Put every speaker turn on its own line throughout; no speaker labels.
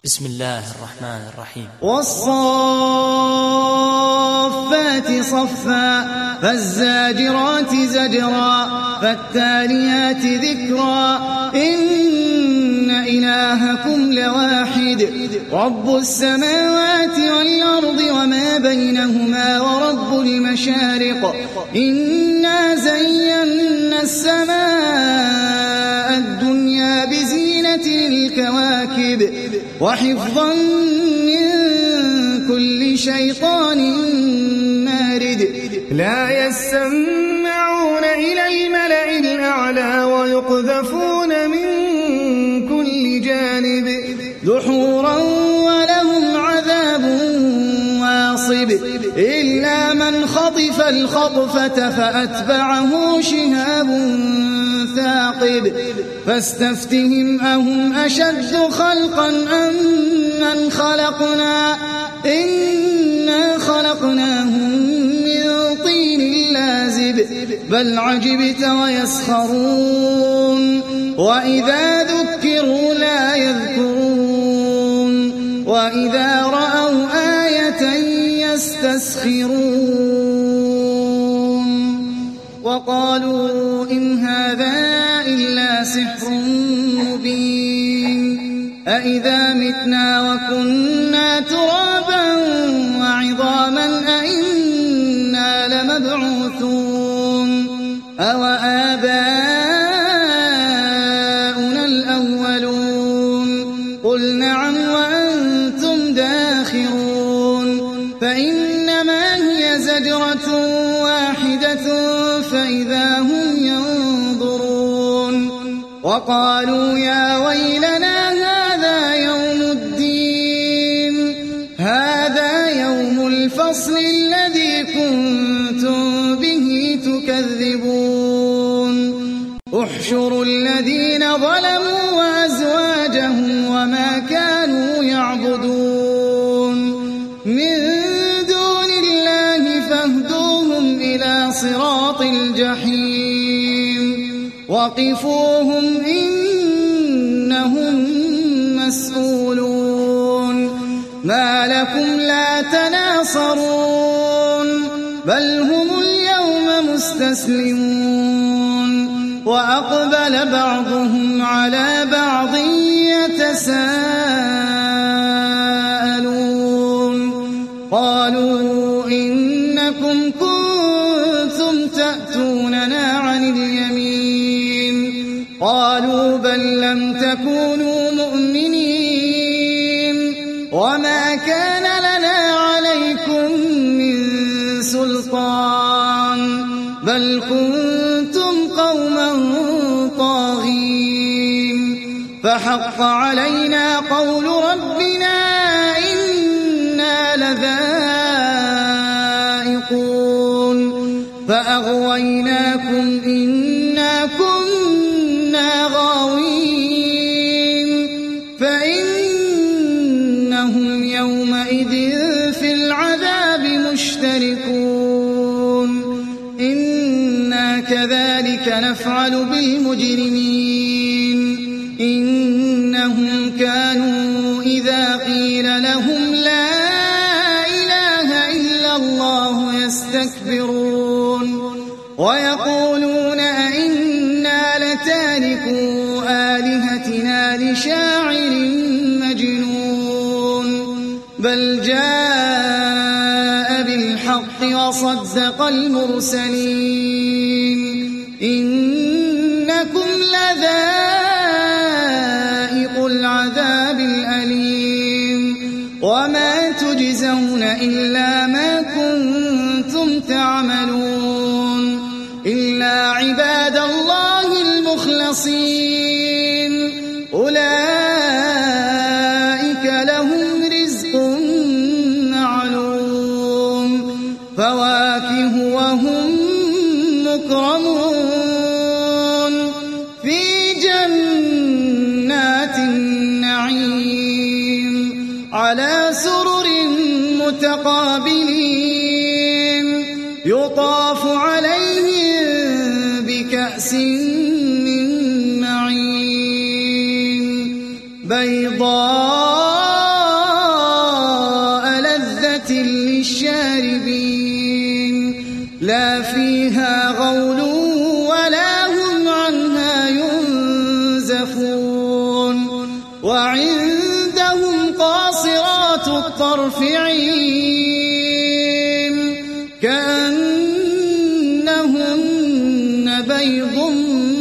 بسم الله الرحمن الرحيم.
والصافات صفا فالزاجرات زجرا فالتاليات ذكرا إن إلهكم لواحد رب السماوات والأرض وما بينهما ورب المشارق إنا زينا السماء الدنيا بزينة الكواكب وحفظا من كل شيطان مارد لا يسمعون إلى الملأ الأعلى ويقذفون من كل جانب دحورا ولهم عذاب واصب إلا من خطف الخطفة فأتبعه شهاب ثاقب فاستفتهم أهم أشد خلقا أم من خلقنا إنا خلقناهم من طين لازب بل عجبت ويسخرون وإذا ذكروا لا يذكرون وإذا رأوا آية يستسخرون وقالوا إن هذا إلا سحر مبين أإذا متنا وكنا ترابا وعظاما أإنا لمبعوثون أوآباؤنا الأولون قل نعم وأنتم داخرون فإنما هي زجرة واحدة فإذا هم ينظرون وقالوا يا ويلنا هذا يوم الدين هذا يوم الفصل الذي كنتم به تكذبون احشروا الذين ظلموا وأزواجهم وما كانوا يعبدون من دون الله فاهدوهم إلى صراط الجحيم وقفوهم إنهم مسؤولون ما لكم لا تناصرون بل هم اليوم مستسلمون وأقبل بعضهم على بعض يتساءلون قالوا إنكم كنتم تأتوننا عن اليمين قالوا بل لم تكونوا مؤمنين وما كان لنا عليكم من سلطان بل كنتم قوما طاغين فحق علينا قول ربنا إنا لذائقون فأغويناكم إنا كنا غاوين فإنهم يومئذ في العذاب مشتركون إنا كذلك نفعل بالمجرمين إنهم كانوا إذا قيل لهم لا إله إلا الله يستكبرون ويقولون أئنا لتاركو آلهتنا لشاعر مجنون بل جاء بالحق وصدق المرسلين إنكم لذائق العذاب الأليم وما تجزون إلا ما كنتم تعملون إلا عباد الله المخلصين أولئك لهم رزق معلوم فواكه وهم مكرمون في جنات النعيم على سرر متقابلين يطاف عليهم بكأس من معين بيضاء الطرف عين كأنهن بيض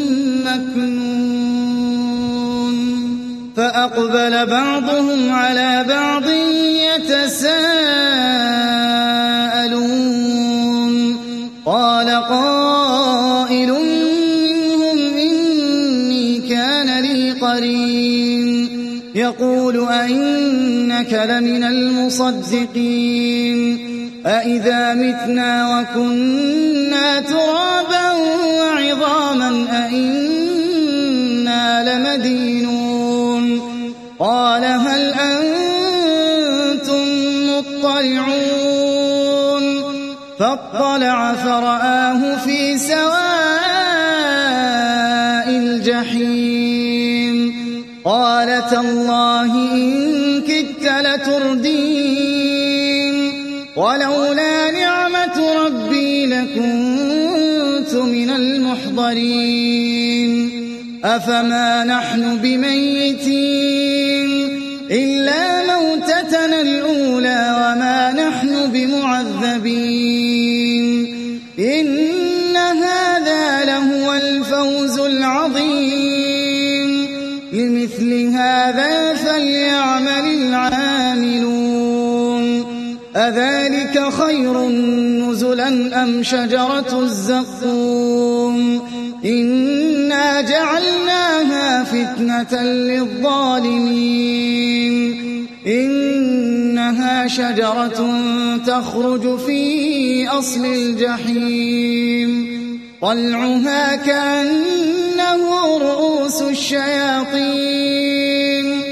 مكنون فأقبل بعضهم على بعض يتساءلون قال قائل منهم إني كان لي قرين يقول أئنك لمن المصدقين أئذا متنا وكنا ترابا وعظاما أئنا لمدينون قال هل أنتم مطلعون فاطلع فرآه في سواء الجحيم قال تالله إن كدت لتردين ولولا نعمة ربي لكنت من المحضرين أفما نحن بميتين إلا موتتنا الأولى وما نحن بمعذبين إن هذا لهو الفوز العظيم لمثل هذا فليعمل العاملون أذلك خير نزلا أم شجرة الزقوم إنا جعلناها فتنة للظالمين إنها شجرة تخرج في أصل الجحيم طلعها كأنه رؤوس الشياطين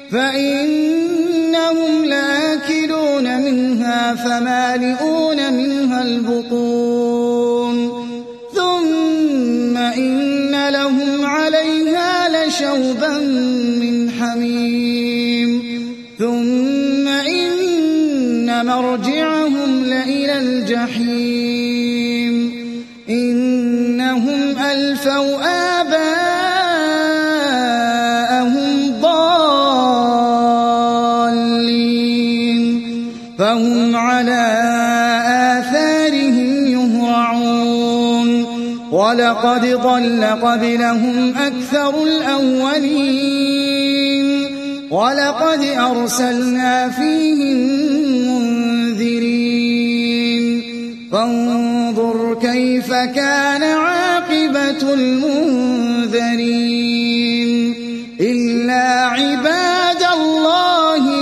فإنهم لآكلون منها فمالئون منها البطون ثم إن لهم عليها لشوبا من حميم ثم إن مرجعهم لإلى الجحيم إنهم ألفوا آباءهم ضالين فهم على آثارهم يهرعون ولقد ضل قبلهم أكثر الأولين ولقد أرسلنا فيهم منذرين فانظر كيف كان عاقبة المنذرين إلا عباد الله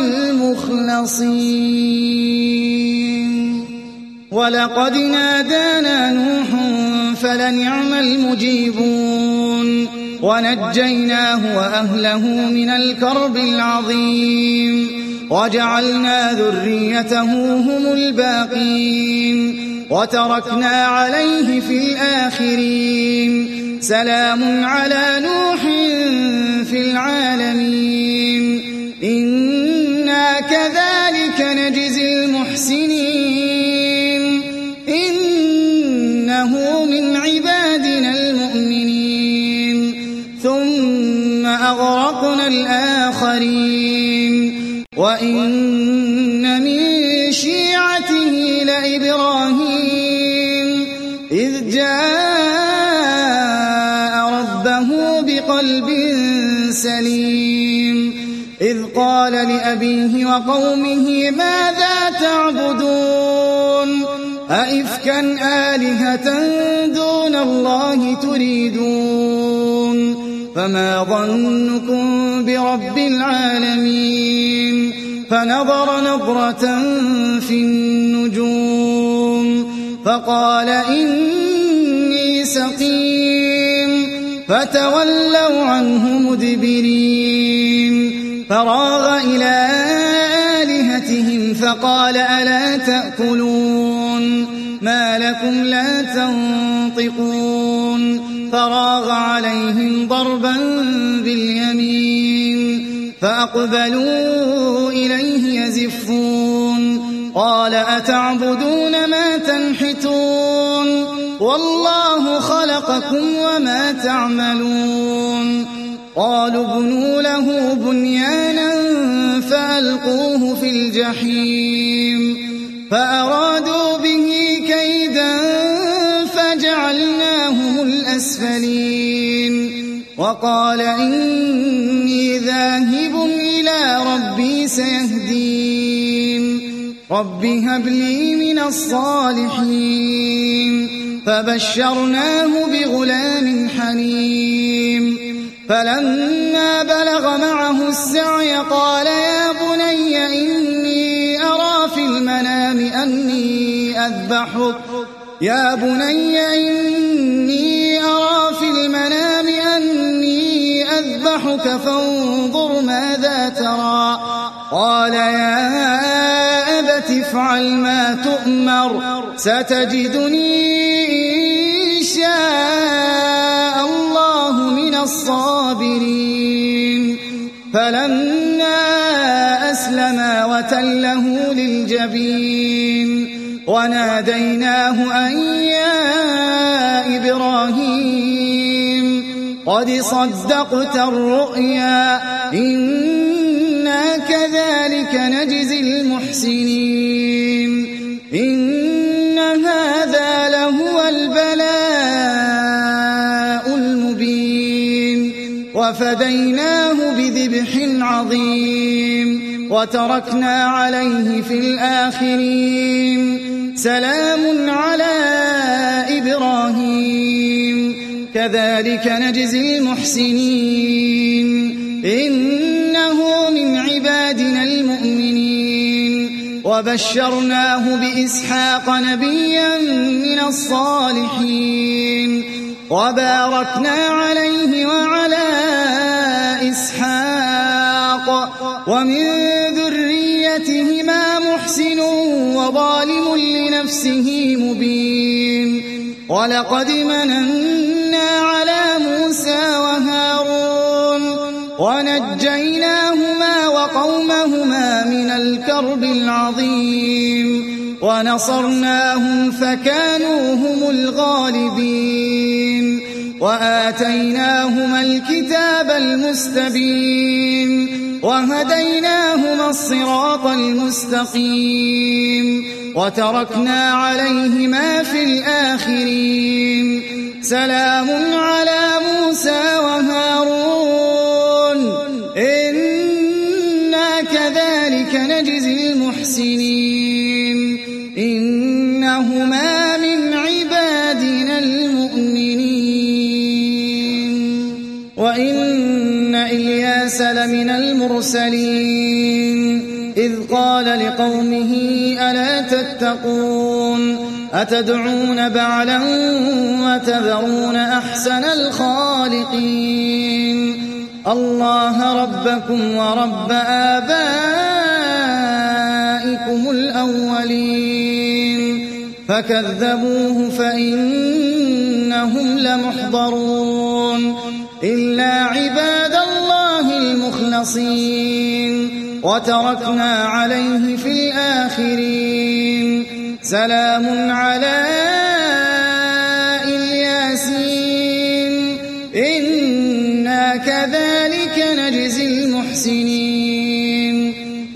المخلصين ولقد نادانا نوح فلنعم المجيبون ونجيناه وأهله من الكرب العظيم وجعلنا ذريته هم الباقين وتركنا عليه في الآخرين سلام على نوح في العالمين إنا كذلك نجزي المحسنين إنه من عبادنا المؤمنين ثم أغرقنا الآخرين وإن من شيعته لإبراهيم إذ جاء ربه بقلب سليم إذ قال لأبيه وقومه ماذا تعبدون أئفكا آلهة دون الله تريدون فما ظنكم برب العالمين فنظر نظرة في النجوم فقال إني سقيم فتولوا عنه مدبرين فراغ إلى آلهتهم فقال ألا تأكلون ما لكم لا تنطقون فراغ عليهم ضربا باليمين فأقبلوا إليه يزفون قال أتعبدون ما تنحتون والله خلقكم وما تعملون قالوا ابنوا له بنيانا فألقوا فألقوه في الجحيم فأرادوا به كيدا فجعلناهم الأسفلين وقال إني ذاهب إلى ربي سيهدين رب هب لي من الصالحين فبشرناه بغلام حليم فلما بلغ معه السعي قال يا بني إني أرى في المنام أني أذبحك فانظر ماذا ترى قال يا أبت افعل ما تؤمر ستجدني إن شاء الله من الصابرين فلما أسلما وتله للجبين وناديناه أن يا إبراهيم قد صدقت الرؤيا إنا كذلك نجزي المحسنين إن هذا لهو البلاء المبين وفديناه بذبح عظيم وتركنا عليه في الآخرين سلام على إبراهيم كذلك نجزي المحسنين إنه من عبادنا المؤمنين وبشرناه بإسحاق نبيا من الصالحين وباركنا عليه وعلى إسحاق ومن ذريتهما محسن وظالم لنفسه مبين ولقد مننا على موسى وهارون ونجيناهما وقومهما من الكرب العظيم ونصرناهم فكانوا هم الغالبين وآتيناهما الكتاب المستبين وهديناهما الصراط المستقيم وتركنا عليهما في الآخرين سلام على موسى وهارون إنا كذلك نجزي المحسنين إنهما من عبادنا المؤمنين وإن إلياس لمن المرسلين إذ قال لقومه ألا تتقون أتدعون بعلا وتذرون أحسن الخالقين الله ربكم ورب آبائكم الأولين فكذبوه فإنهم لمحضرون إلا عباد الله المخلصين وتركنا عليه في الآخرين سلام على الياسين إنا كذلك نجزي المحسنين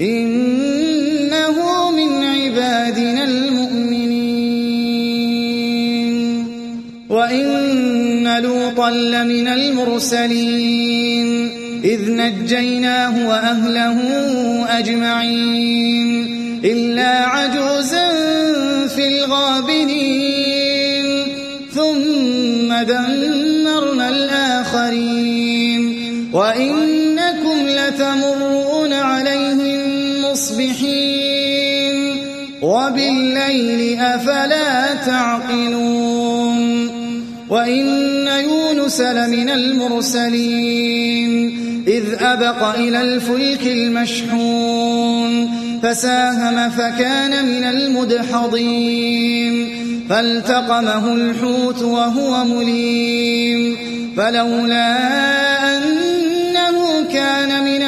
إنه من عبادنا المؤمنين وإن لوطا لمن المرسلين إذ نجيناه وأهله أجمعين إلا عجوزا في الغابرين ثم دمرنا الآخرين وإنكم لتمرون عليهم مصبحين وبالليل أفلا تعقلون وإن يونس لمن المرسلين إذ أبق إلى الفلك المشحون فساهم فكان من المدحضين فالتقمه الحوت وهو مليم فلولا أنه كان من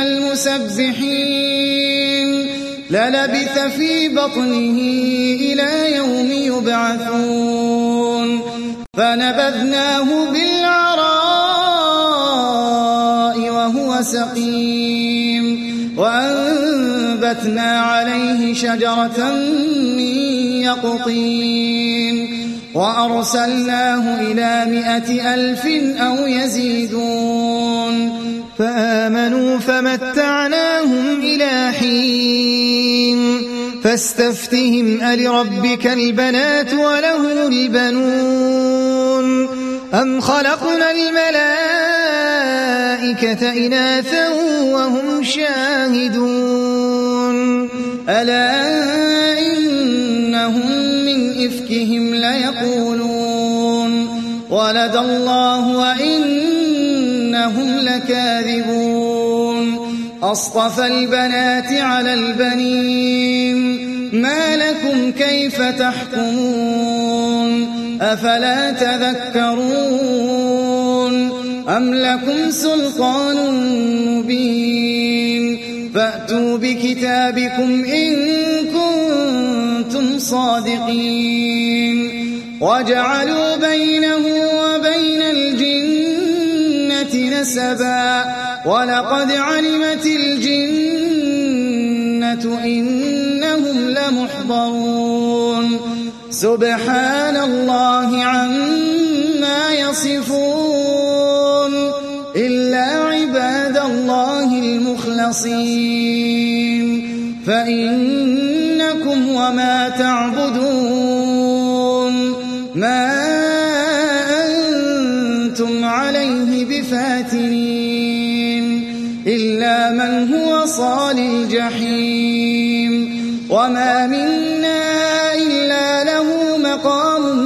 المسبحين للبث في بطنه إلى يوم يبعثون فنبذناه بالعراء وهو سقيم وأنبتنا وأنبتنا عليه شجرة من يقطين وأرسلناه إلى 100,000 أو يزيدون
فآمنوا فمتعناهم إلى حين فاستفتهم ألربك البنات وله البنون أم خلقنا الملائكة إناثا وهم شاهدون
ألا إنهم من إفكهم ليقولون ولد الله وإنهم لكاذبون أصطفى البنات على البنين ما لكم كيف تحكمون أفلا تذكرون أم لكم سلطان مبين فأتوا بكتابكم إن كنتم صادقين وجعلوا بينه وبين الجنة نسبا ولقد علمت الجنة إنهم لمحضرون سبحان الله عما يصفون إلا عباد الله المخلصين فإنكم وما تعبدون ما أنتم عليه بفاتنين إلا من هو صال الجحيم وما منا إلا له مقام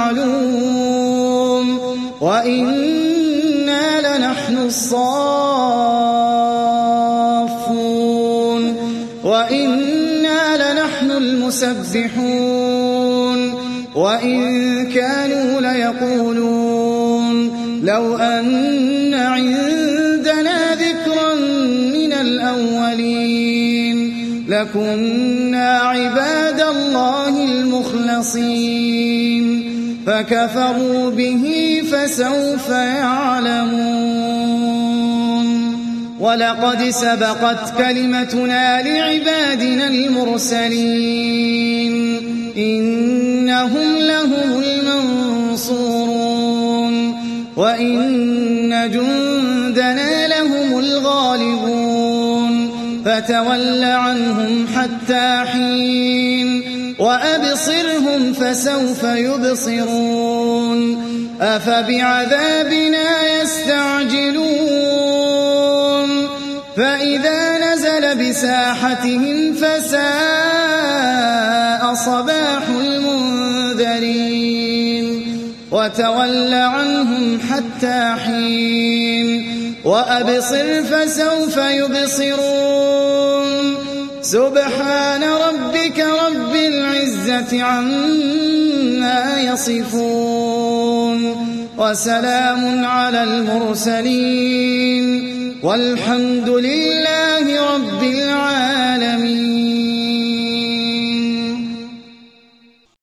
معلوم وإنا لنحن الصافون وإنا لنحن المسبحون وإن كانوا ليقولون لو أن عندنا ذكرا من الأولين لكنا عباد الله المخلصين فكفروا به فسوف يعلمون ولقد سبقت كلمتنا لعبادنا المرسلين إنهم لهم المنصورون وإن جندنا لهم الغالبون فتول عنهم حتى حين وأبصرهم فسوف يبصرون أفبعذابنا يستعجلون فإذا نزل بساحتهم فساء صباح المنذرين وتول عنهم حتى حين وأبصر فسوف يبصرون سبحان ربك رب العزة عما يصفون وسلام على المرسلين والحمد لله رب العالمين.